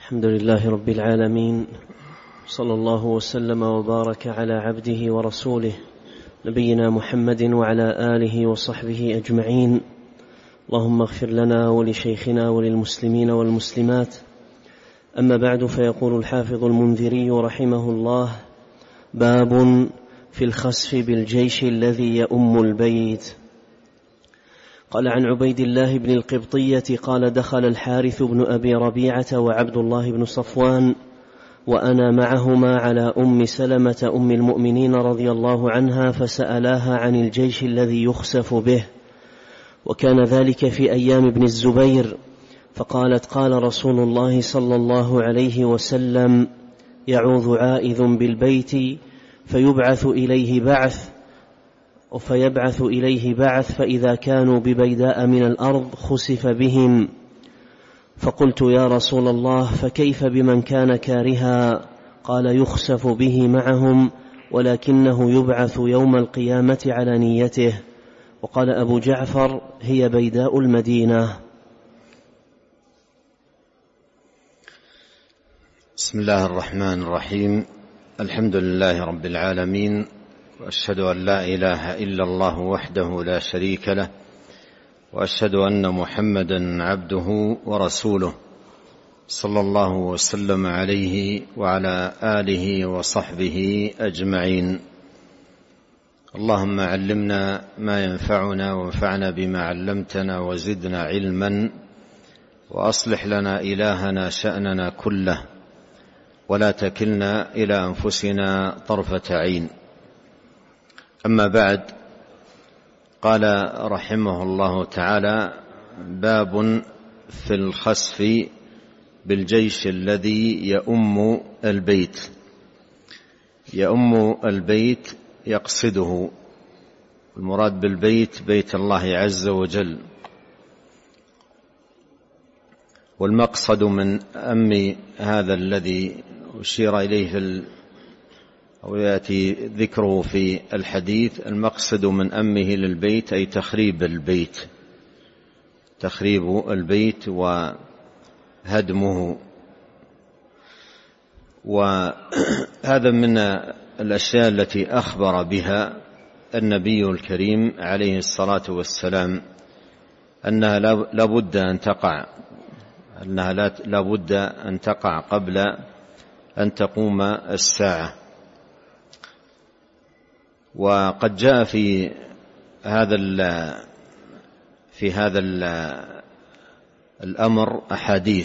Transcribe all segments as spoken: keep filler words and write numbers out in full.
الحمد لله رب العالمين، صلى الله وسلم وبارك على عبده ورسوله نبينا محمد وعلى آله وصحبه أجمعين. اللهم اغفر لنا ولشيخنا وللمسلمين والمسلمات. أما بعد، فيقول الحافظ المنذري رحمه الله: باب في الخسف بالجيش الذي يؤم البيت. قال: عن عبيد الله بن القبطية قال: دخل الحارث بن أبي ربيعة وعبد الله بن صفوان وأنا معهما على أم سلمة أم المؤمنين رضي الله عنها، فسألاها عن الجيش الذي يخسف به، وكان ذلك في أيام ابن الزبير، فقالت: قال رسول الله صلى الله عليه وسلم: يعوذ عائذ بالبيت فيبعث إليه بعث وفيبعث إليه بعث فإذا كانوا ببيداء من الأرض خسف بهم. فقلت: يا رسول الله، فكيف بمن كان كارها؟ قال: يخسف به معهم، ولكنه يبعث يوم القيامة على نيته. وقال أبو جعفر: هي بيداء المدينة. بسم الله الرحمن الرحيم. الحمد لله رب العالمين، وأشهد أن لا إله إلا الله وحده لا شريك له، وأشهد أن محمدا عبده ورسوله، صلى الله وسلم عليه وعلى آله وصحبه أجمعين. اللهم علمنا ما ينفعنا وانفعنا بما علمتنا وزدنا علما، وأصلح لنا إلهنا شأننا كله، ولا تكلنا إلى أنفسنا طرفة عين. أما بعد، قال رحمه الله تعالى: باب في الخسف بالجيش الذي يؤم البيت. يؤم البيت يقصده، المراد بالبيت بيت الله عز وجل، والمقصد من أم هذا الذي أشير إليه في أو يأتي ذكره في الحديث، المقصد من أمه للبيت أي تخريب البيت، تخريب البيت وهدمه. وهذا من الأشياء التي أخبر بها النبي الكريم عليه الصلاة والسلام أنها لا بد أن تقع أنها لا بد أن تقع قبل أن تقوم الساعة. وقد جاء في هذا في هذا الأمر أحاديث،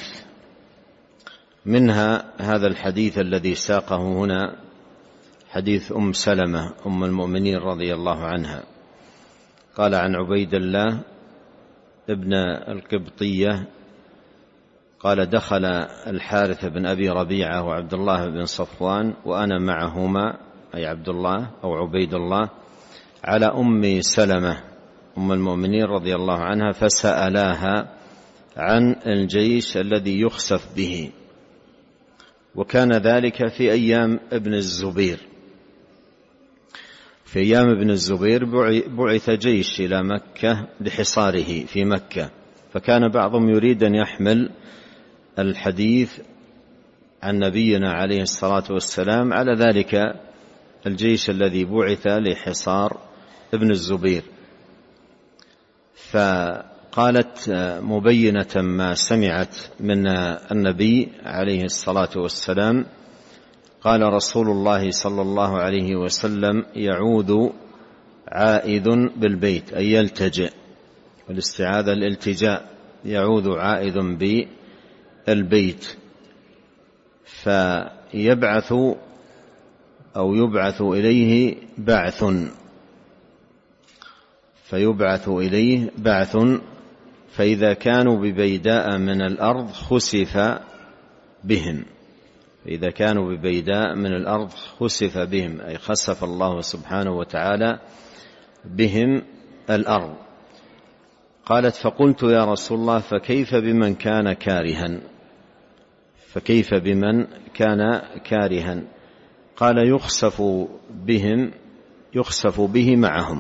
منها هذا الحديث الذي ساقه هنا، حديث أم سلمة أم المؤمنين رضي الله عنها. قال: عن عبيد الله ابن القبطية قال: دخل الحارث بن أبي ربيعة وعبد الله بن صفوان وأنا معهما، أي عبد الله أو عبيد الله، على أم سلمة أم المؤمنين رضي الله عنها، فسألاها عن الجيش الذي يخسف به، وكان ذلك في أيام ابن الزبير. في أيام ابن الزبير بعث جيش إلى مكة لحصاره في مكة، فكان بعضهم يريد أن يحمل الحديث عن نبينا عليه الصلاة والسلام على ذلك الجيش الذي بعث لحصار ابن الزبير. فقالت مبينة ما سمعت من النبي عليه الصلاة والسلام: قال رسول الله صلى الله عليه وسلم: يعوذ عائذ بالبيت، أي يلتجئ، والاستعاذة الالتجاء، يعوذ عائذ بالبيت، فيبعث أو يبعث إليه بعث فيبعث إليه بعث فإذا كانوا ببيداء من الأرض خسف بهم. فإذا كانوا ببيداء من الأرض خسف بهم، أي خسف الله سبحانه وتعالى بهم الأرض. قالت: فقلت: يا رسول الله، فكيف بمن كان كارها؟ فكيف بمن كان كارها؟ قال: يخسف بهم يخسف به معهم.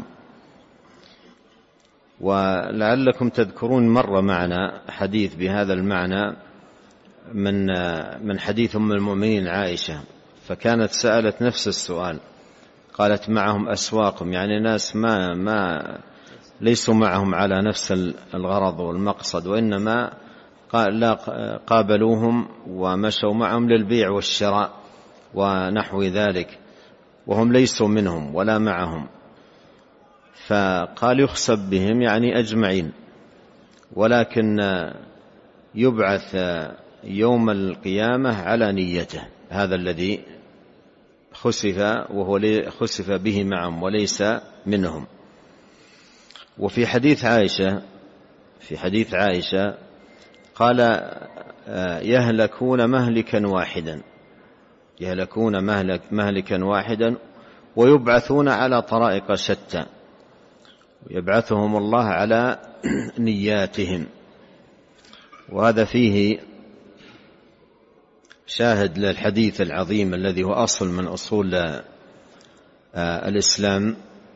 ولعلكم تذكرون مر معنا حديث بهذا المعنى من من حديث أم المؤمنين عائشة، فكانت سألت نفس السؤال، قالت معهم أسواقهم، يعني ناس ما ما ليسوا معهم على نفس الغرض والمقصد، وإنما قابلوهم ومشوا معهم للبيع والشراء ونحو ذلك، وهم ليسوا منهم ولا معهم. فقال يخسب بهم يعني أجمعين، ولكن يبعث يوم القيامة على نيته، هذا الذي خسف وهو خسف به معهم وليس منهم. وفي حديث عائشة في حديث عائشة قال يهلكون مهلكا واحدا يهلكون مهلك مهلكا واحدا ويبعثون على طرائق شتى، يبعثهم الله على نياتهم. وهذا فيه شاهد للحديث العظيم الذي هو أصل من أصول الإسلام: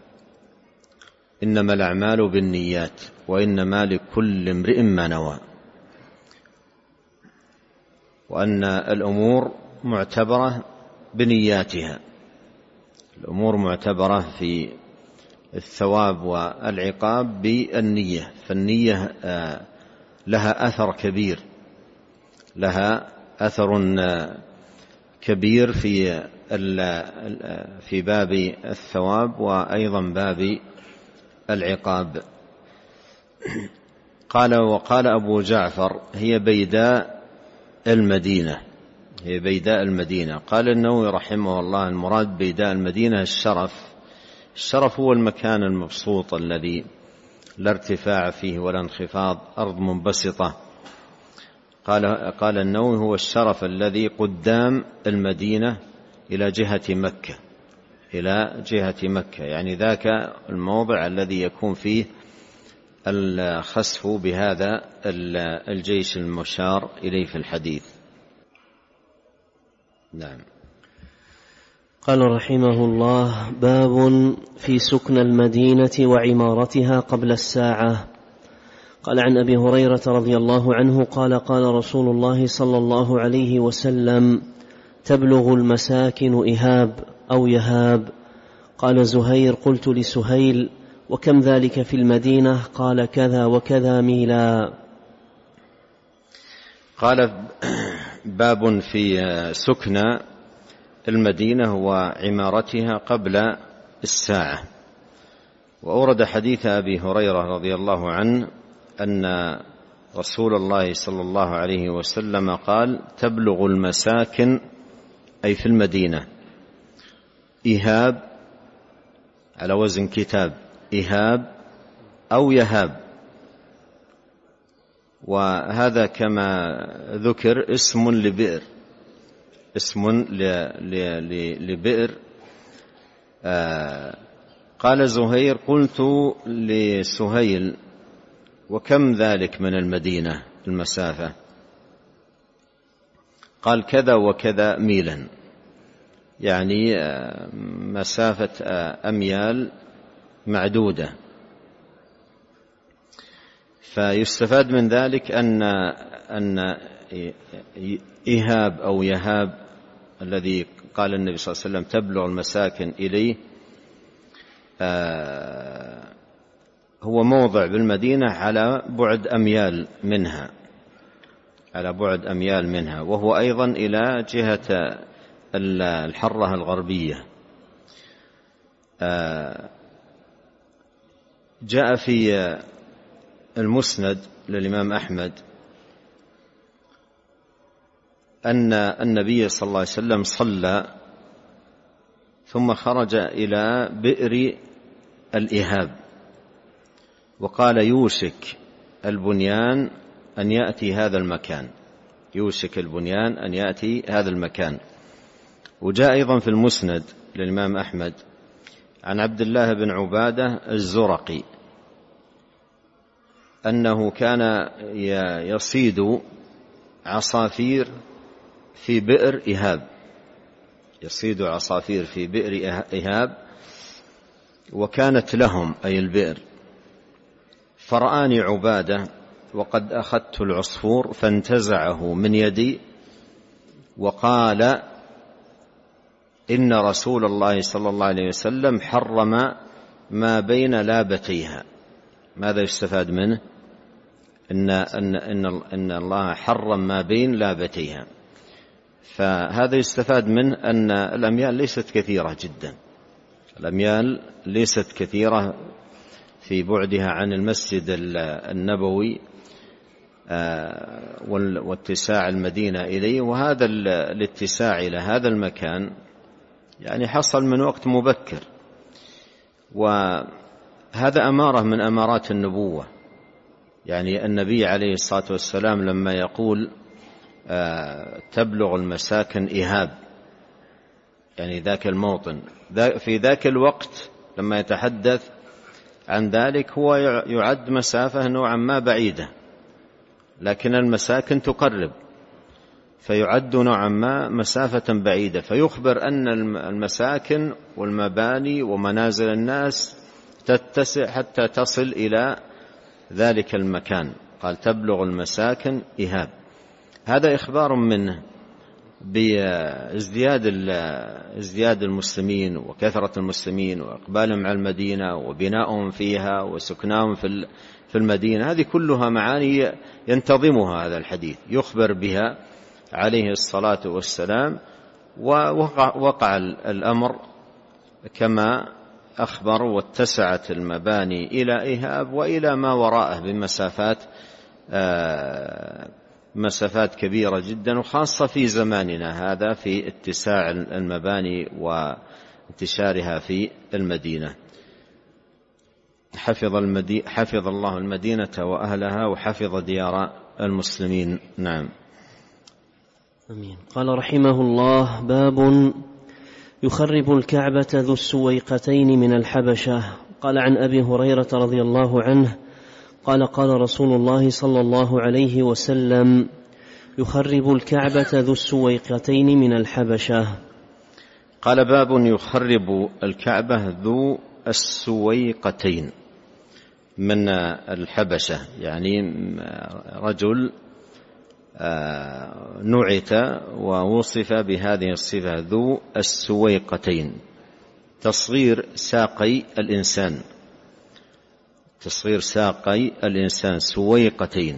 إنما الأعمال بالنيات وإنما لكل امرئ ما نوى، وأن الأمور معتبرة بنياتها، الأمور معتبرة في الثواب والعقاب بالنية، فالنية لها أثر كبير لها أثر كبير في في باب الثواب وأيضا باب العقاب. قال وقال أبو جعفر هي بيداء المدينة هي بيداء المدينة. قال النووي رحمه الله المراد بيداء المدينة الشرف الشرف هو المكان المبسوط الذي لا ارتفاع فيه ولا انخفاض، أرض منبسطة. قال قال النووي هو الشرف الذي قدام المدينة إلى جهة مكة إلى جهة مكة يعني ذاك الموضع الذي يكون فيه الخسف بهذا الجيش المشار إليه في الحديث. نعم. قال رحمه الله: باب في سكن المدينة وعمارتها قبل الساعة. قال عن أبي هريرة رضي الله عنه قال: قال رسول الله صلى الله عليه وسلم: تبلغ المساكن إهاب أو يهاب. قال زهير: قلت لسهيل: وكم ذلك في المدينة؟ قال: كذا وكذا ميلا. قال: باب في سكن المدينة وعمارتها قبل الساعة. وأورد حديث أبي هريرة رضي الله عنه أن رسول الله صلى الله عليه وسلم قال: تبلغ المساكن أي في المدينة إهاب على وزن كتاب إهاب أو يهاب، وهذا كما ذكر اسم لبئر اسم لبئر. آه قال زهير: قلت لسهيل: وكم ذلك من المدينة المسافة؟ قال: كذا وكذا ميلا، يعني مسافة أميال معدودة. فيستفاد من ذلك أن أن إهاب أو يهاب الذي قال النبي صلى الله عليه وسلم تبلغ المساكن إليه هو موضع بالمدينة على بعد أميال منها على بعد أميال منها وهو أيضا إلى جهة الحرة الغربية. جاء في المسند للإمام أحمد أن النبي صلى الله عليه وسلم صلى ثم خرج إلى بئر الإهاب وقال: يوشك البنيان أن يأتي هذا المكان يوشك البنيان أن يأتي هذا المكان. وجاء أيضا في المسند للإمام أحمد عن عبد الله بن عبادة الزرقي أنه كان يصيد عصافير في بئر إهاب يصيد عصافير في بئر إهاب وكانت لهم أي البئر. فرآني عبادة وقد أخذت العصفور فانتزعه من يدي وقال إن رسول الله صلى الله عليه وسلم حرم ما بين لابتيها. ماذا يستفاد منه؟ إن, إن, إن, إن الله حرم ما بين لابتيها، فهذا يستفاد منه أن الأميال ليست كثيرة جدا، الأميال ليست كثيرة في بعدها عن المسجد النبوي واتساع المدينة إليه، وهذا الاتساع إلى هذا المكان يعني حصل من وقت مبكر، وهذا أمارة من أمارات النبوة. يعني النبي عليه الصلاة والسلام لما يقول تبلغ المساكن إهاب، يعني ذاك الموطن في ذاك الوقت لما يتحدث عن ذلك هو يعد مسافة نوعا ما بعيدة، لكن المساكن تقرب، فيعد نوعا ما مسافة بعيدة، فيخبر أن المساكن والمباني ومنازل الناس تتسع حتى تصل إلى ذلك المكان. قال تبلغ المساكن إهاب، هذا إخبار منه بازدياد ازدياد المسلمين وكثرة المسلمين وإقبالهم على المدينة وبنائهم فيها وسكناهم في المدينة. هذه كلها معاني ينتظمها هذا الحديث، يخبر بها عليه الصلاة والسلام، ووقع وقع الأمر كما أخبر، واتسعت المباني إلى إهاب وإلى ما وراءه بمسافات مسافات كبيرة جدا، وخاصة في زماننا هذا في اتساع المباني وانتشارها في المدينة. حفظ, المدي... حفظ الله المدينة وأهلها وحفظ ديار المسلمين. نعم. أمين. قال رحمه الله: باب يخرب الكعبة ذو السويقتين من الحبشة. قال عن أبي هريرة رضي الله عنه قال قال رسول الله صلى الله عليه وسلم: يخرب الكعبة ذو السويقتين من الحبشة. قال: باب يخرب الكعبة ذو السويقتين من الحبشة، يعني رجل نعت ووصف بهذه الصفة ذو السويقتين، تصغير ساقي الإنسان، تصغير ساقي الإنسان سويقتين.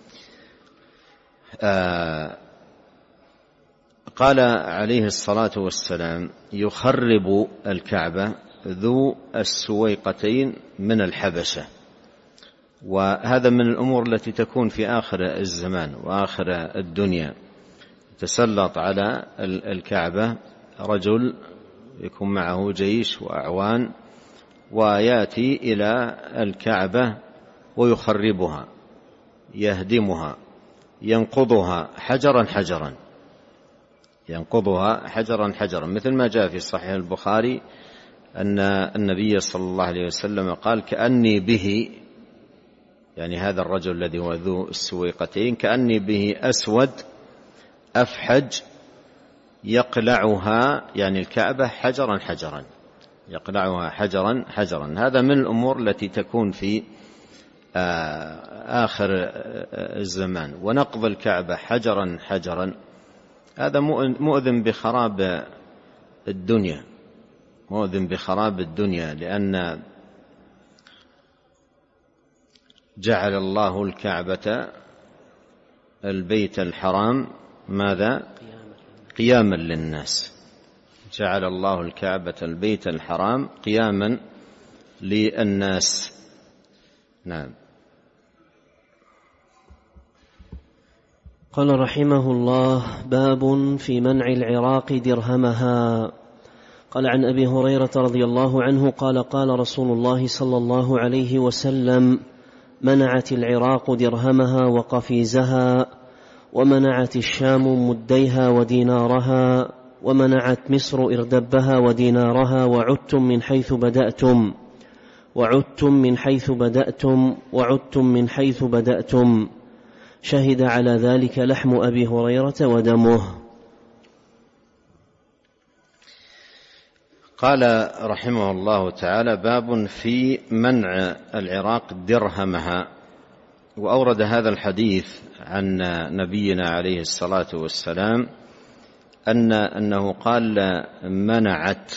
آه قال عليه الصلاة والسلام: يخرب الكعبة ذو السويقتين من الحبشة. وهذا من الأمور التي تكون في آخر الزمان وآخر الدنيا، تسلط على الكعبة رجل يكون معه جيش وأعوان، ويأتي إلى الكعبة ويخربها، يهدمها، ينقضها حجرا حجرا، ينقضها حجرا حجرا، مثل ما جاء في صحيح البخاري أن النبي صلى الله عليه وسلم قال: كأني به، يعني هذا الرجل الذي هو ذو السويقتين، كأني به أسود أفحج يقلعها، يعني الكعبة حجرا حجرا، يقلعها حجرا حجرا. هذا من الأمور التي تكون في آخر الزمان. ونقض الكعبة حجرا حجرا هذا مؤذن بخراب الدنيا، مؤذن بخراب الدنيا، لأن جعل الله الكعبة البيت الحرام ماذا؟ قياما للناس. جعل الله الكعبة البيت الحرام قياما للناس. نعم. قال رحمه الله: باب في منع العراق درهمها. قال عن أبي هريرة رضي الله عنه قال قال رسول الله صلى الله عليه وسلم: منعت العراق درهمها وقفيزها، ومنعت الشام مديها ودينارها، ومنعت مصر إردبها ودينارها، وعدتم من حيث بدأتم وعدتم من حيث بدأتم وعدتم من حيث بدأتم. شهد على ذلك لحم أبي هريرة ودمه. قال رحمه الله تعالى: باب في منع العراق درهمها. وأورد هذا الحديث عن نبينا عليه الصلاة والسلام أن أنه قال منعت.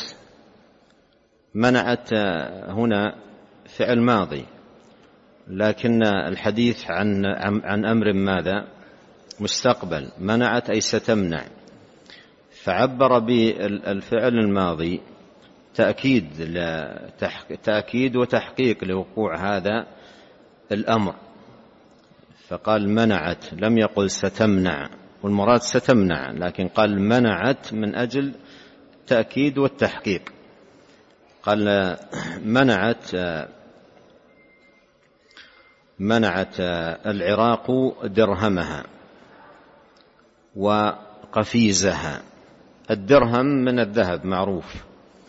منعت هنا فعل ماضي، لكن الحديث عن عن أمر ماذا؟ مستقبل. منعت أي ستمنع، فعبر بالفعل الماضي تأكيد تأكيد وتحقيق لوقوع هذا الأمر، فقال منعت، لم يقل ستمنع، والمراد ستمنع، لكن قال منعت من أجل تأكيد والتحقيق. قال منعت منعت العراق درهمها وقفيزها. الدرهم من الذهب معروف،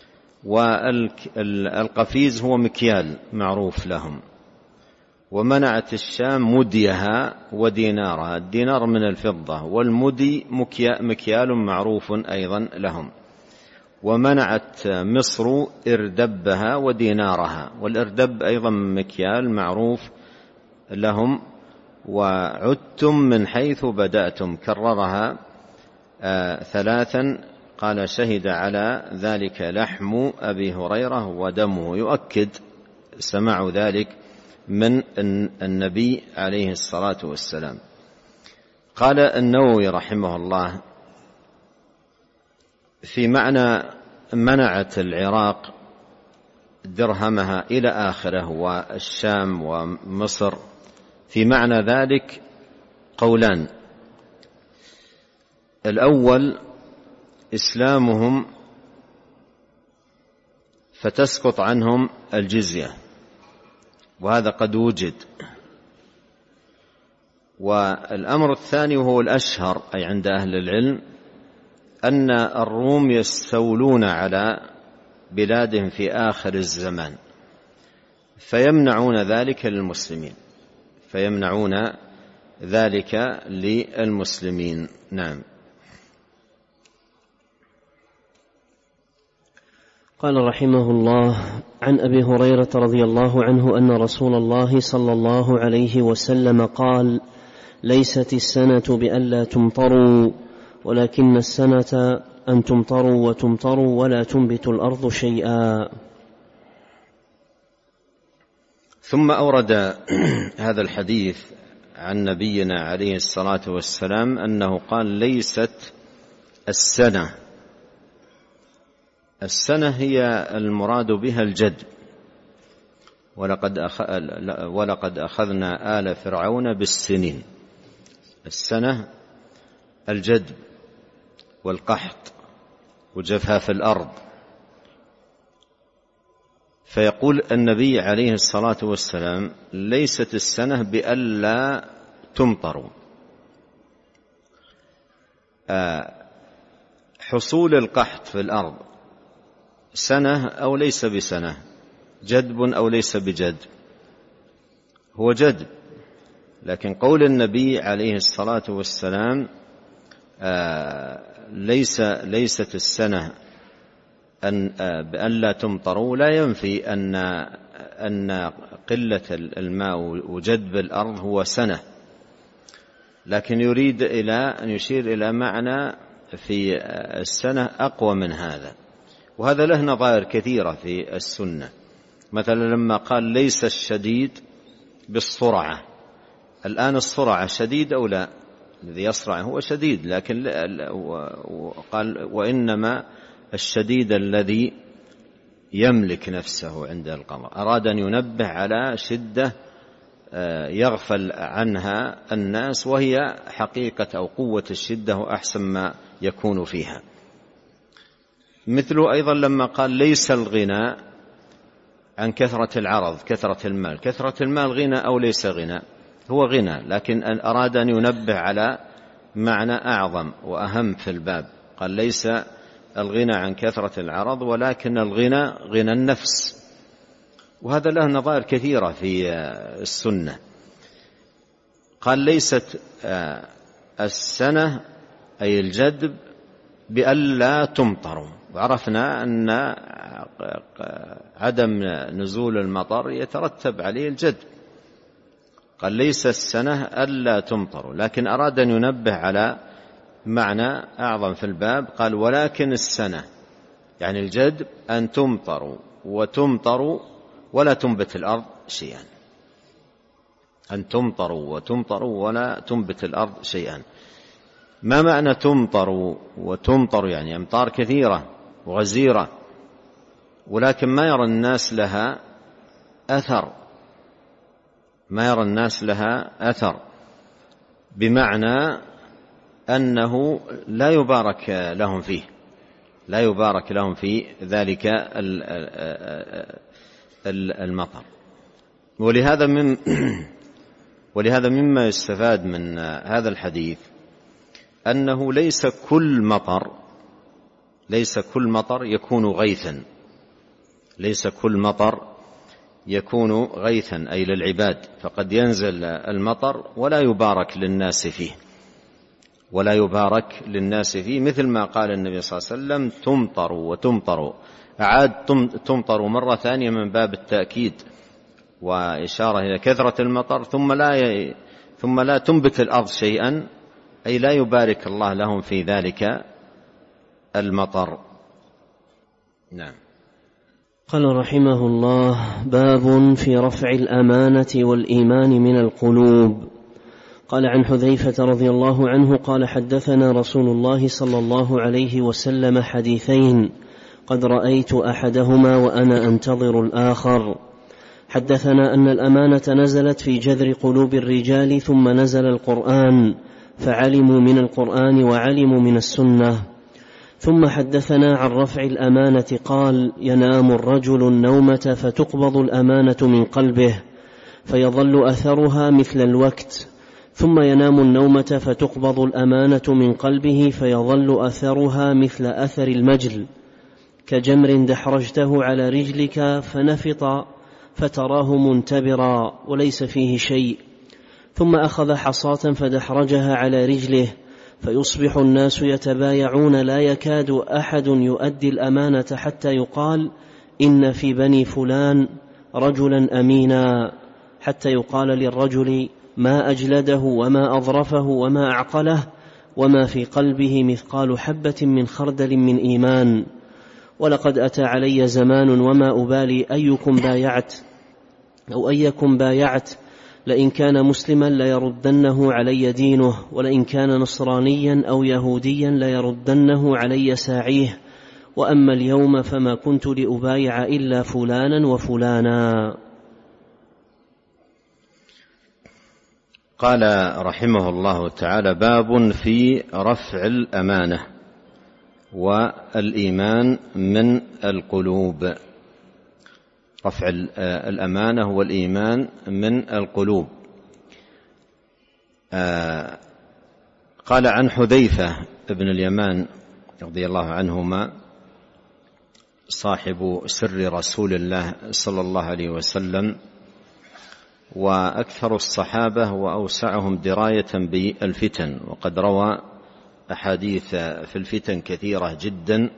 والقفيز هو مكيال معروف لهم. ومنعت الشام مديها ودينارها، الدينار من الفضة، والمدي مكيال معروف أيضا لهم. ومنعت مصر إردبها ودينارها، والإردب أيضا مكيال معروف لهم. وعدتم من حيث بدأتم، كررها آه ثلاثا. قال شهد على ذلك لحم أبي هريرة ودمه، يؤكد سماع ذلك من النبي عليه الصلاة والسلام. قال النووي رحمه الله في معنى منعت العراق درهمها إلى آخره والشام ومصر، في معنى ذلك قولان. الأول إسلامهم فتسقط عنهم الجزية، وهذا قد وجد. والأمر الثاني وهو الأشهر أي عند أهل العلم، أن الروم يستولون على بلادهم في آخر الزمان، فيمنعون ذلك للمسلمين فيمنعون ذلك للمسلمين. نعم. قال رحمه الله: عن أبي هريرة رضي الله عنه أن رسول الله صلى الله عليه وسلم قال: ليست السنة بألا تمطروا، ولكن السنة أن تمطروا وتمطروا ولا تنبت الأرض شيئا. ثم أورد هذا الحديث عن نبينا عليه الصلاة والسلام أنه قال: ليست السنة. السنة هي المراد بها الجد، ولقد ولقد أخذنا آل فرعون بالسنين. السنة الجد والقحط وجفاف الأرض. فيقول النبي عليه الصلاة والسلام: ليست السنة بألا تمطروا. حصول القحط في الأرض سنة أو ليس بسنة، جدب أو ليس بجدب، هو جدب. لكن قول النبي عليه الصلاة والسلام ليس ليست السنة أن بأن لا تمطروا لا ينفي أن أن قلة الماء وجدب الأرض هو سنة، لكن يريد إلى أن يشير إلى معنى في السنة أقوى من هذا. وهذا له نظائر كثيرة في السنة. مثلا لما قال: ليس الشديد بالصرعة. الآن الصرعة شديد أو لا؟ الذي يصرع هو شديد، لكن قال: وإنما الشديد الذي يملك نفسه عند القضاء. أراد أن ينبه على شدة يغفل عنها الناس، وهي حقيقة أو قوة الشدة وأحسن ما يكون فيها. مثله أيضا لما قال: ليس الغنى عن كثرة العرض، كثرة المال. كثرة المال غنى أو ليس غنى؟ هو غنى، لكن أراد أن ينبه على معنى أعظم وأهم في الباب. قال: ليس الغنى عن كثرة العرض، ولكن الغنى غنى النفس. وهذا له نظائر كثيرة في السنة. قال: ليست السنة أي الجدب بألا تمطروا. وعرفنا أن عدم نزول المطر يترتب عليه الجدب. قال: ليس السنة ألا تمطروا، لكن أراد أن ينبه على معنى أعظم في الباب، قال ولكن السنة، يعني الجدب أن تمطروا وتمطروا ولا تنبت الأرض شيئا، أن تمطروا وتمطروا ولا تنبت الأرض شيئا. ما معنى تمطروا وتمطر؟ يعني أمطار كثيرة وغزيرة، ولكن ما يرى الناس لها أثر، ما يرى الناس لها أثر، بمعنى أنه لا يبارك لهم فيه، لا يبارك لهم في ذلك المطر. ولهذا من ولهذا مما يستفاد من هذا الحديث أنه ليس كل مطر ليس كل مطر يكون غيثا، ليس كل مطر يكون غيثا أي للعباد، فقد ينزل المطر ولا يبارك للناس فيه، ولا يبارك للناس فيه، مثل ما قال النبي صلى الله عليه وسلم تمطروا وتمطروا، أعاد تمطروا مرة ثانية من باب التأكيد وإشارة إلى كثرة المطر، ثم لا ي... ثم لا تنبت الأرض شيئا، أي لا يبارك الله لهم في ذلك المطر. نعم. قال رحمه الله: باب في رفع الأمانة والإيمان من القلوب. قال عن حذيفة رضي الله عنه قال: حدثنا رسول الله صلى الله عليه وسلم حديثين قد رأيت أحدهما وأنا أنتظر الآخر. حدثنا أن الأمانة نزلت في جذر قلوب الرجال ثم نزل القرآن فعلموا من القرآن وعلموا من السنة. ثم حدثنا عن رفع الأمانة قال: ينام الرجل النومة فتقبض الأمانة من قلبه فيظل أثرها مثل الوقت، ثم ينام النومة فتقبض الأمانة من قلبه فيظل أثرها مثل أثر المجل، كجمر دحرجته على رجلك فنفط فتراه منتبرا وليس فيه شيء، ثم أخذ حصاة فدحرجها على رجله فيصبح الناس يتبايعون لا يكاد أحد يؤدي الأمانة حتى يقال إن في بني فلان رجلا أمينا، حتى يقال للرجل ما أجلده وما أظرفه وما أعقله وما في قلبه مثقال حبة من خردل من إيمان. ولقد أتى علي زمان وما أبالي أيكم بايعت أو أيكم بايعت، لئن كان مسلما ليردنه علي دينه، ولئن كان نصرانيا أو يهوديا ليردنه علي ساعيه، وأما اليوم فما كنت لأبايع إلا فلانا وفلانا. قال رحمه الله تعالى: باب في رفع الأمانة والإيمان من القلوب. رفع الأمانة والإيمان من القلوب. قال عن حذيفة ابن اليمان رضي الله عنهما صاحب سر رسول الله صلى الله عليه وسلم، وأكثر الصحابة وأوسعهم دراية بالفتن، وقد روى أحاديث في الفتن كثيرة جدا،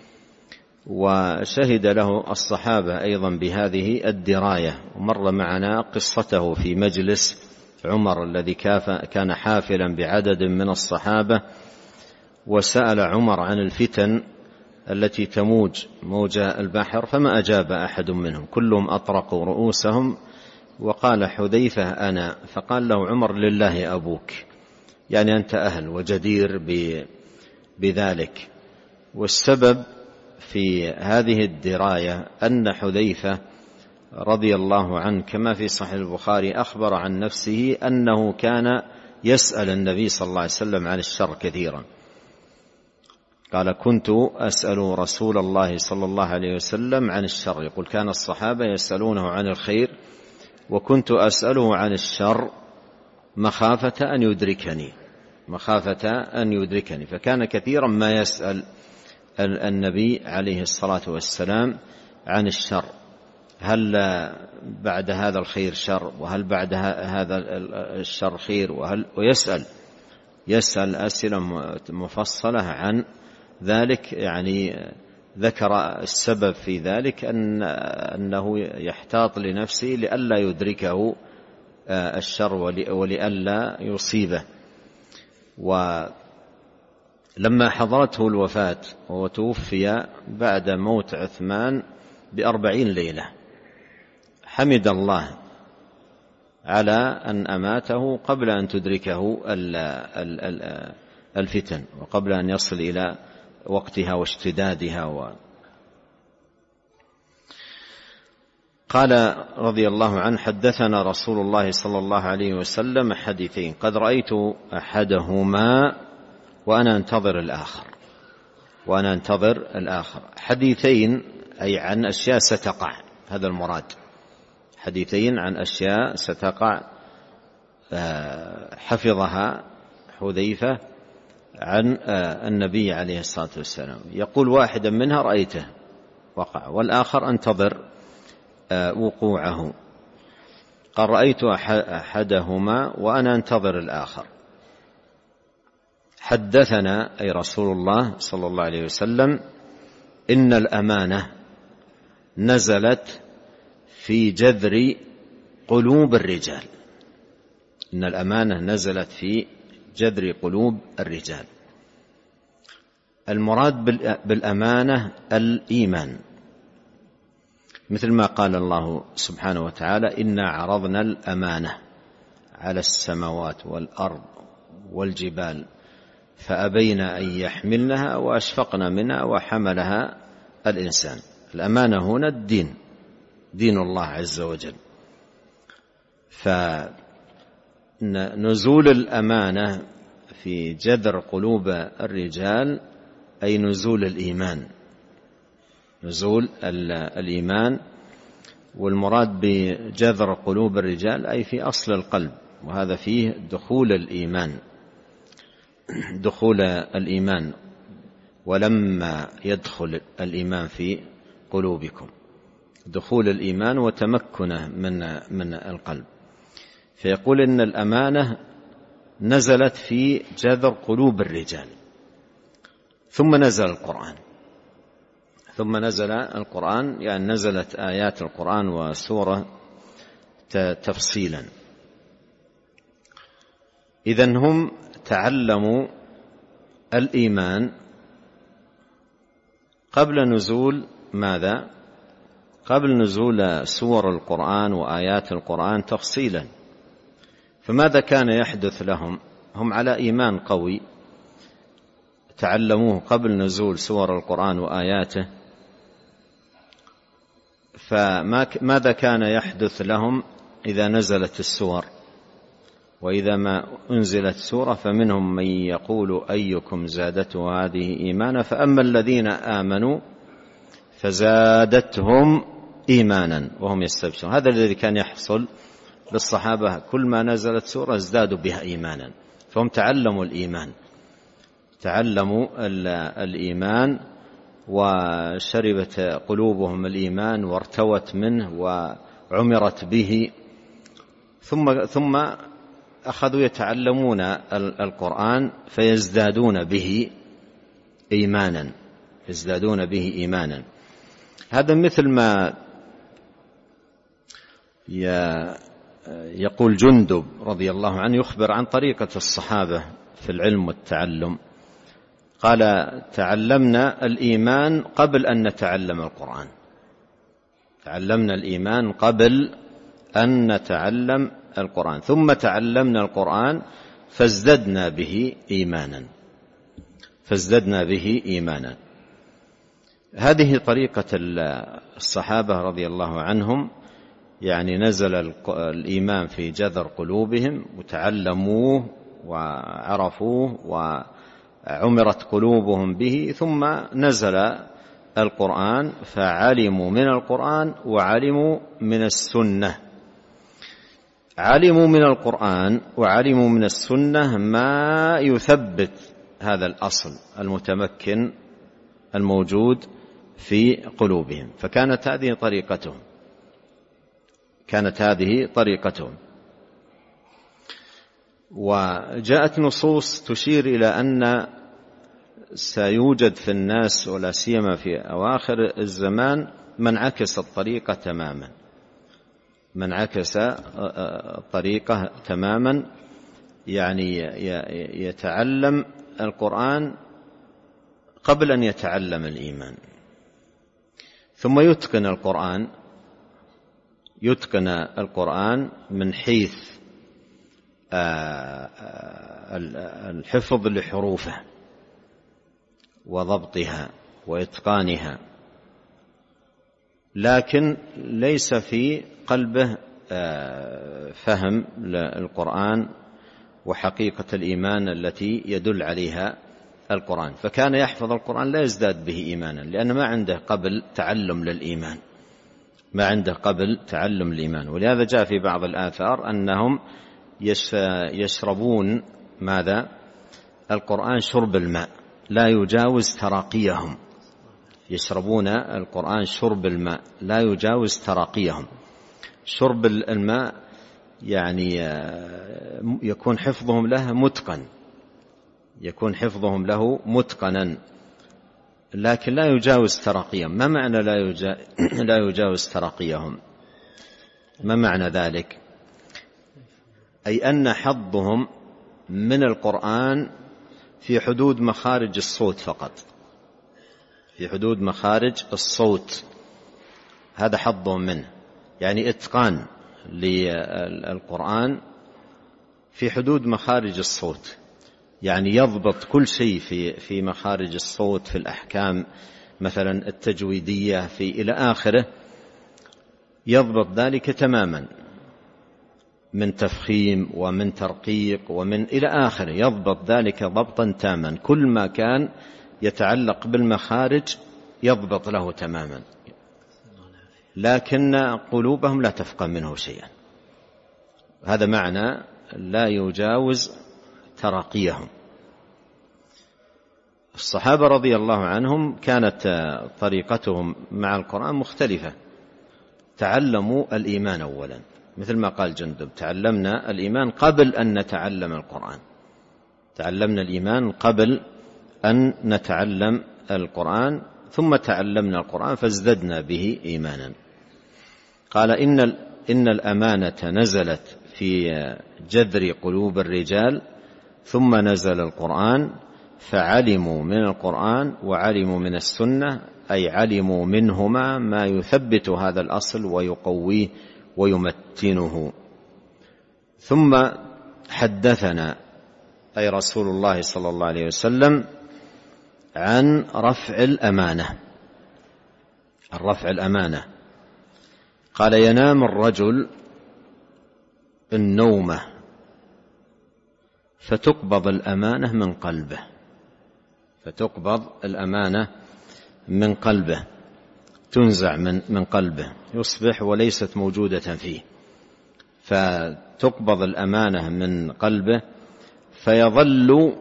وشهد له الصحابة أيضا بهذه الدراية. ومر معنا قصته في مجلس عمر الذي كان حافلا بعدد من الصحابة، وسأل عمر عن الفتن التي تموج موج البحر فما أجاب أحد منهم، كلهم أطرقوا رؤوسهم، وقال حذيفة أنا، فقال له عمر لله أبوك، يعني أنت أهل وجدير بذلك. والسبب في هذه الدراية أن حذيفة رضي الله عنه كما في صحيح البخاري أخبر عن نفسه أنه كان يسأل النبي صلى الله عليه وسلم عن الشر كثيرا. قال: كنت أسأل رسول الله صلى الله عليه وسلم عن الشر، يقول كان الصحابة يسألونه عن الخير وكنت أسأله عن الشر مخافة أن يدركني مخافة أن يدركني فكان كثيرا ما يسأل النبي عليه الصلاة والسلام عن الشر، هل بعد هذا الخير شر، وهل بعد هذا الشر خير، وهل ويسأل يسأل أسئلة مفصلة عن ذلك. يعني ذكر السبب في ذلك أن أنه يحتاط لنفسه لئلا يدركه الشر ولئلا يصيبه. لما حضرته الوفاة وتوفي بعد موت عثمان بأربعين ليلة حمد الله على أن أماته قبل أن تدركه الفتن وقبل أن يصل إلى وقتها واشتدادها. و... قال رضي الله عنه: حدثنا رسول الله صلى الله عليه وسلم حديثين قد رأيت أحدهما وأنا أنتظر الآخر وأنا أنتظر الآخر حديثين أي عن أشياء ستقع، هذا المراد، حديثين عن أشياء ستقع حفظها حذيفة عن النبي عليه الصلاة والسلام، يقول واحدا منها رأيته وقع والآخر أنتظر وقوعه. قال: رأيت أحدهما وأنا أنتظر الآخر. حدثنا أي رسول الله صلى الله عليه وسلم: إن الأمانة نزلت في جذر قلوب الرجال. إن الأمانة نزلت في جذر قلوب الرجال. المراد بالأمانة الإيمان، مثل ما قال الله سبحانه وتعالى: إنا عرضنا الأمانة على السماوات والأرض والجبال فأبين أن يحملنها وأشفقن منها وحملها الإنسان. الأمانة هنا الدين، دين الله عز وجل. فنزول الأمانة في جذر قلوب الرجال أي نزول الإيمان، نزول الإيمان. والمراد بجذر قلوب الرجال أي في أصل القلب، وهذا فيه دخول الإيمان، دخول الإيمان. ولما يدخل الإيمان في قلوبكم، دخول الإيمان وتمكنه من من القلب. فيقول إن الأمانة نزلت في جذر قلوب الرجال. ثم نزل القرآن، ثم نزل القرآن يعني نزلت آيات القرآن وسورة تفصيلا. إذن هم تعلموا الإيمان قبل نزول ماذا؟ قبل نزول سور القرآن وآيات القرآن تفصيلا. فماذا كان يحدث لهم؟ هم على إيمان قوي تعلموه قبل نزول سور القرآن وآياته، فماذا كان يحدث لهم إذا نزلت السور؟ وإذا ما أنزلت سورة فمنهم من يقول أيكم زادته هذه إيمانا فأما الذين آمنوا فزادتهم إيمانا وهم يستبشرون. هذا الذي كان يحصل للصحابة، كل ما نزلت سورة ازدادوا بها إيمانا. فهم تعلموا الإيمان، تعلموا الإيمان وشربت قلوبهم الإيمان وارتوت منه وعمرت به. ثم ثم أخذوا يتعلمون القرآن فيزدادون به إيمانا، يزدادون به إيمانا. هذا مثل ما يقول جندب رضي الله عنه، يخبر عن طريقة الصحابة في العلم والتعلم. قال: تعلمنا الإيمان قبل أن نتعلم القرآن، تعلمنا الإيمان قبل أن نتعلم القرآن، ثم تعلمنا القرآن فازددنا به إيمانا، فازددنا به إيمانا. هذه طريقة الصحابة رضي الله عنهم، يعني نزل الإيمان في جذر قلوبهم وتعلموه وعرفوه وعمرت قلوبهم به، ثم نزل القرآن فعلموا من القرآن وعلموا من السنة. علموا من القرآن وعلموا من السنة ما يثبت هذا الأصل المتمكن الموجود في قلوبهم. فكانت هذه طريقتهم، كانت هذه طريقتهم. وجاءت نصوص تشير إلى أن سيوجد في الناس ولا سيما في أواخر الزمان من عكس الطريقة تماما، من عكس الطريقة تماما، يعني يتعلم القرآن قبل أن يتعلم الإيمان، ثم يتقن القرآن يتقن القرآن من حيث الحفظ لحروفه وضبطها وإتقانها، لكن ليس في قلبه فهم للقرآن وحقيقة الإيمان التي يدل عليها القرآن، فكان يحفظ القرآن لا يزداد به إيمانا، لأن ما عنده قبل تعلم للإيمان ما عنده قبل تعلم الإيمان. ولهذا جاء في بعض الآثار أنهم يشربون ماذا؟ القرآن شرب الماء لا يجاوز تراقيهم، يشربون القرآن شرب الماء لا يجاوز تراقيهم. شرب الماء يعني يكون حفظهم له متقن يكون حفظهم له متقنا لكن لا يجاوز تراقيهم. ما معنى لا, يجا... لا يجاوز تراقيهم؟ ما معنى ذلك؟ أي أن حظهم من القرآن في حدود مخارج الصوت فقط، في حدود مخارج الصوت، هذا حظهم منه، يعني إتقان للقرآن في حدود مخارج الصوت، يعني يضبط كل شيء في في مخارج الصوت، في الأحكام مثلا التجويدية في إلى آخره، يضبط ذلك تماما من تفخيم ومن ترقيق ومن إلى آخره، يضبط ذلك ضبطا تاما، كل ما كان يتعلق بالمخارج يضبط له تماما، لكن قلوبهم لا تفقه منه شيئا. هذا معنى لا يجاوز تراقيهم. الصحابة رضي الله عنهم كانت طريقتهم مع القرآن مختلفة، تعلموا الإيمان أولا، مثل ما قال جندب: تعلمنا الإيمان قبل أن نتعلم القرآن، تعلمنا الإيمان قبل أن نتعلم القرآن، ثم تعلمنا القرآن فازددنا به إيمانا. قال: إن إن الأمانة نزلت في جذر قلوب الرجال ثم نزل القرآن فعلموا من القرآن وعلموا من السنة، أي علموا منهما ما يثبت هذا الأصل ويقويه ويمتنه. ثم حدثنا أي رسول الله صلى الله عليه وسلم عن رفع الأمانة الرفع الأمانة قال: ينام الرجل النومة فتقبض الأمانة من قلبه فتقبض الأمانة من قلبه تنزع من من قلبه، يصبح وليست موجودة فيه، فتقبض الأمانة من قلبه فيظل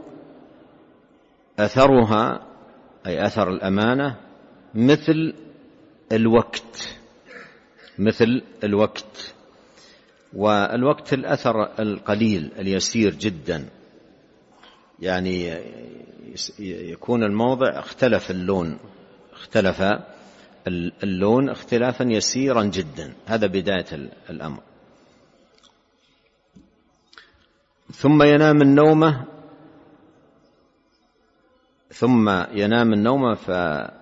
أثرها أي أثر الأمانة مثل الوقت مثل الوقت والوقت الأثر القليل اليسير جدا، يعني يكون الموضع اختلف اللون اختلف اللون اختلافا يسيرا جدا، هذا بداية الأمر. ثم ينام النومة ثم ينام النومة ف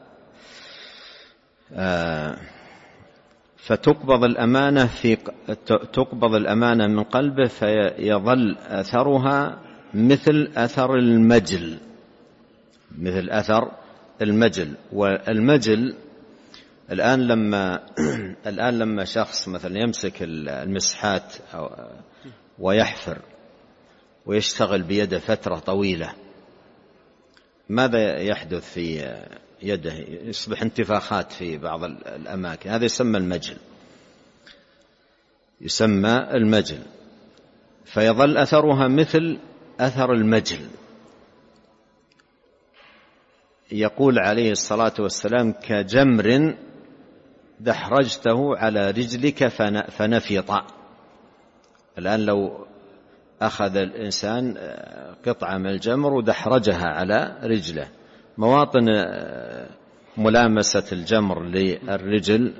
فتقبض الأمانة في تقبض الأمانة من قلبه فيظل أثرها مثل أثر المجل مثل أثر المجل. والمجل الآن لما الآن لما شخص مثلا يمسك المسحات ويحفر ويشتغل بيده فترة طويلة، ماذا يحدث في يده؟ يصبح انتفاخات في بعض الأماكن، هذا يسمى المجل يسمى المجل فيظل أثرها مثل أثر المجل. يقول عليه الصلاة والسلام: كجمر دحرجته على رجلك فنفط. الآن لو أخذ الإنسان قطعة من الجمر ودحرجها على رجله، مواطن ملامسة الجمر للرجل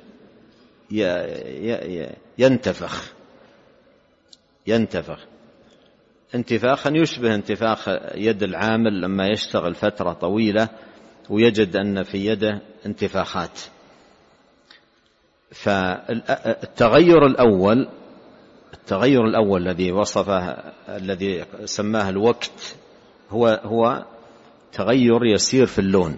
ينتفخ ينتفخ انتفاخا يشبه انتفاخ يد العامل لما يشتغل فترة طويلة ويجد أن في يده انتفاخات. فالتغير الأول التغير الأول الذي وصفه الذي سماه الوقت هو هو تغير يسير في اللون،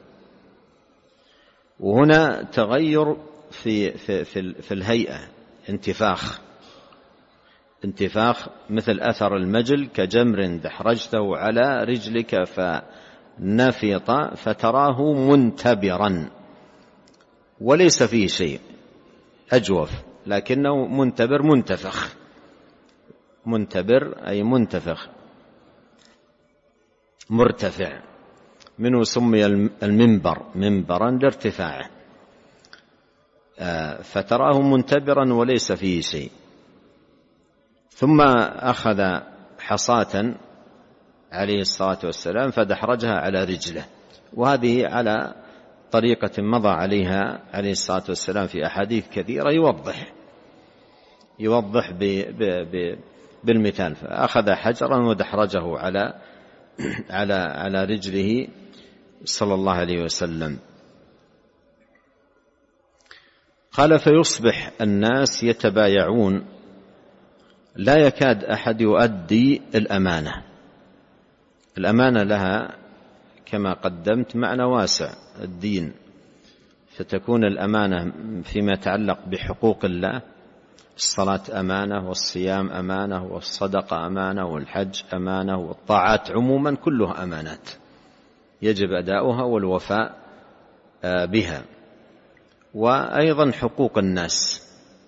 وهنا تغير في في في, في الهيئة، انتفاخ انتفاخ مثل أثر المجل كجمر دحرجته على رجلك فنفط فتراه منتبرا، وليس فيه شيء، أجوف لكنه منتبر منتفخ. منتبر أي منتفخ مرتفع، منه سمي المنبر منبرا لارتفاعه. فتراه منتبرا وليس فيه شيء. ثم أخذ حصاة عليه الصلاة والسلام فدحرجها على رجله، وهذه على طريقة مضى عليها عليه الصلاة والسلام في أحاديث كثيرة يوضح يوضح ب ب ب بالمثال. فأخذ حجرا ودحرجه على على على رجله صلى الله عليه وسلم. قال: فيصبح الناس يتبايعون، لا يكاد أحد يؤدي الأمانة. الأمانة لها كما قدمت معنى واسع، الدين، فتكون الأمانة فيما يتعلق بحقوق الله، الصلاة أمانة، والصيام أمانة، والصدقة أمانة، والحج أمانة، والطاعات عموما كلها أمانات يجب أداؤها والوفاء بها. وأيضا حقوق الناس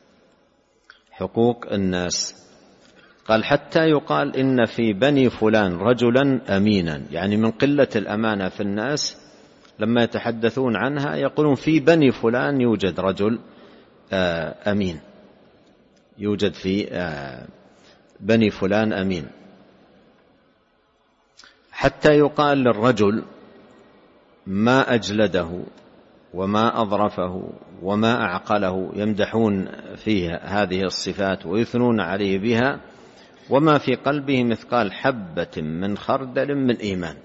حقوق الناس قال: حتى يقال إن في بني فلان رجلا أمينا، يعني من قلة الأمانة في الناس لما يتحدثون عنها يقولون في بني فلان يوجد رجل أمين، يوجد في بني فلان أمين. حتى يقال للرجل ما أجلده وما أظرفه وما أعقله، يمدحون فيه هذه الصفات ويثنون عليه بها، وما في قلبه مثقال حبة من خردل من إيمان،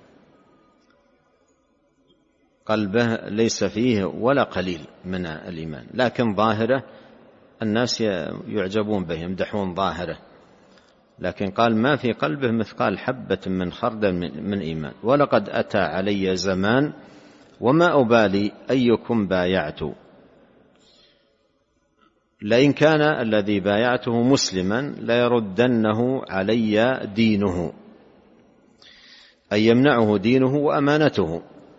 قلبه ليس فيه ولا قليل من الإيمان، لكن ظاهره الناس يعجبون به يمدحون ظاهره، لكن قال ما في قلبه مثقال حبة من خردل من إيمان. ولقد أتى علي زمان وما أبالي أيكم بايعت، لئن كان الذي بايعته مسلما ليردنه علي دينه، أي يمنعه دينه وأمانته،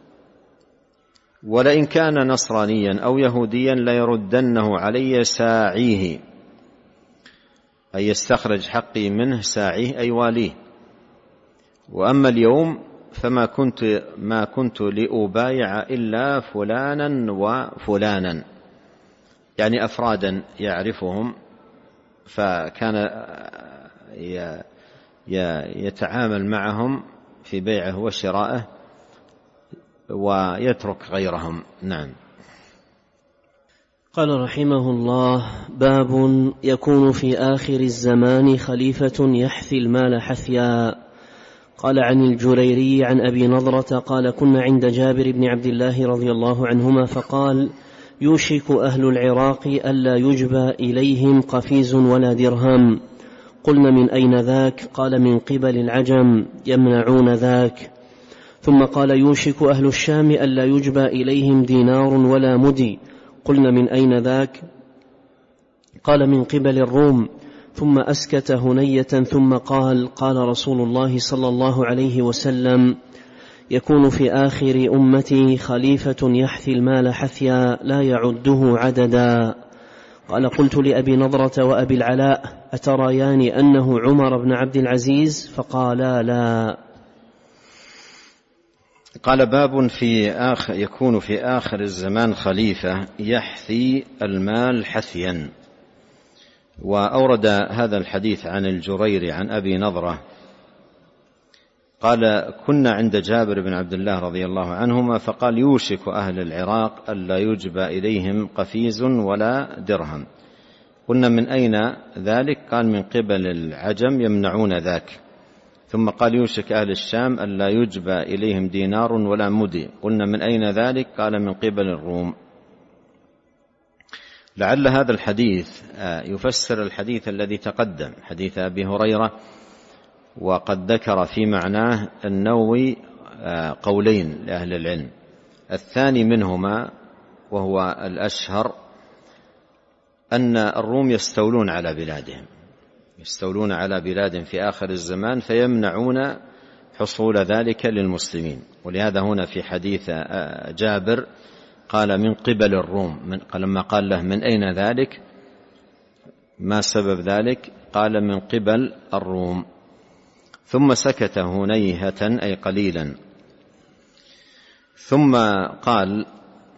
ولئن كان نصرانيا أو يهوديا ليردنه علي ساعيه، أي يستخرج حقي منه ساعيه أي واليه. وأما اليوم فما كنت ما كنت لأبايع إلا فلانا وفلانا، يعني أفرادا يعرفهم، فكان يتعامل معهم في بيعه وشرائه ويترك غيرهم. نعم. قال رحمه الله: باب يكون في آخر الزمان خليفة يحثي المال حثيا. قال عن الجريري عن أبي نضرة قال: كنا عند جابر بن عبد الله رضي الله عنهما فقال: يوشك أهل العراق ألا يجبى إليهم قفيز ولا درهم. قلنا: من أين ذاك؟ قال: من قبل العجم يمنعون ذاك. ثم قال: يوشك أهل الشام ألا يجبى إليهم دينار ولا مدي. قلنا: من أين ذاك؟ قال: من قبل الروم. ثم أسكت هنية ثم قال: قال رسول الله صلى الله عليه وسلم: يكون في آخر أمتي خليفة يحثي المال حثيا لا يعده عددا. قال: قلت لأبي نضرة وأبي العلاء: أتريان أنه عمر بن عبد العزيز؟ فقالا: لا. قال: باب في آخر يكون في آخر الزمان خليفة يحثي المال حثيا. وأورد هذا الحديث عن الجريري عن أبي نضرة قال: كنا عند جابر بن عبد الله رضي الله عنهما فقال: يوشك أهل العراق ألا يجبى إليهم قفيز ولا درهم. قلنا: من أين ذلك؟ قال: من قبل العجم يمنعون ذاك، ثم قال يوشك أهل الشام ألا يجبى إليهم دينار ولا مدي. قلنا من أين ذلك؟ قال من قبل الروم. لعل هذا الحديث يفسر الحديث الذي تقدم، حديث أبي هريرة، وقد ذكر في معناه النووي قولين لأهل العلم. الثاني منهما وهو الأشهر أن الروم يستولون على بلادهم، يستولون على بلاد في آخر الزمان فيمنعون حصول ذلك للمسلمين. ولهذا هنا في حديث جابر قال من قبل الروم، من لما قال له من أين ذلك ما سبب ذلك قال من قبل الروم. ثم سكت هنيهة أي قليلا، ثم قال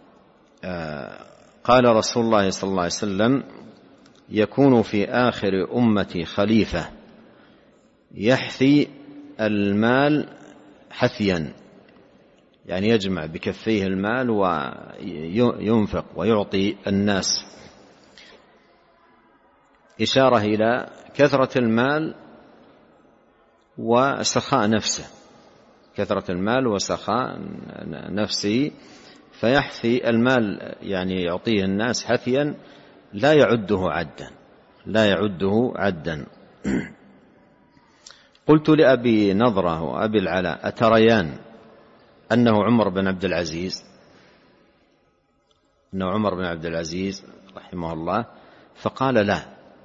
قال رسول الله صلى الله عليه وسلم يكون في آخر أمتي خليفة يحثي المال حثيا، يعني يجمع بكفيه المال وينفق ويعطي الناس، إشارة إلى كثرة المال وسخاء نفسه، كثرة المال وسخاء نفسه، فيحثي المال يعني يعطيه الناس حثيا لا يعده عدا، لا يعده عدا. قلت لأبي نضرة وأبي العلاء أتريان أنه عمر بن عبد العزيز، أنه عمر بن عبد العزيز رحمه الله؟ فقال لا،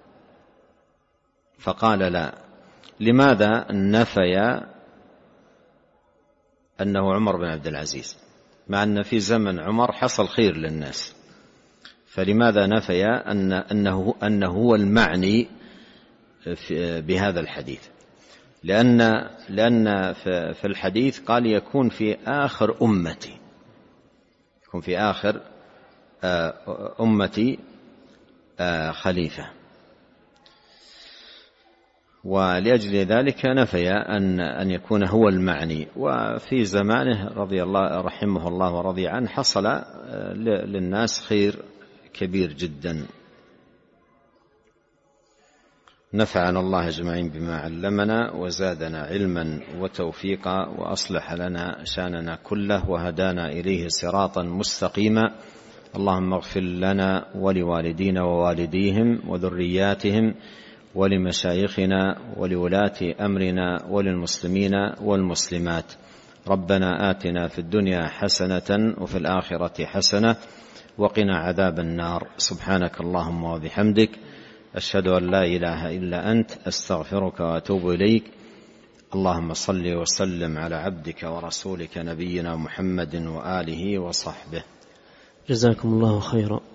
فقال لا. لماذا نفي أنه عمر بن عبد العزيز مع أن في زمن عمر حصل خير للناس؟ فلماذا نفي أن أنه أنه هو المعني بهذا الحديث؟ لأن لأن في الحديث قال يكون في آخر أمتي، يكون في آخر أمتي خليفة، ولأجل ذلك نفي أن أن يكون هو المعني. وفي زمانه رضي الله رحمه الله ورضي عنه حصل للناس خير كبير جدا. نفعنا الله أجمعين بما علمنا وزادنا علما وتوفيقا وأصلح لنا شأننا كله وهدانا إليه صراطا مستقيما. اللهم اغفر لنا ولوالدينا ووالديهم وذرياتهم ولمشايخنا ولولاة أمرنا وللمسلمين والمسلمات. ربنا آتنا في الدنيا حسنة وفي الآخرة حسنة وقنا عذاب النار. سبحانك اللهم وبحمدك أشهد أن لا إله إلا أنت أستغفرك وأتوب إليك. اللهم صل وسلم على عبدك ورسولك نبينا محمد وآله وصحبه. جزاكم الله خيرا.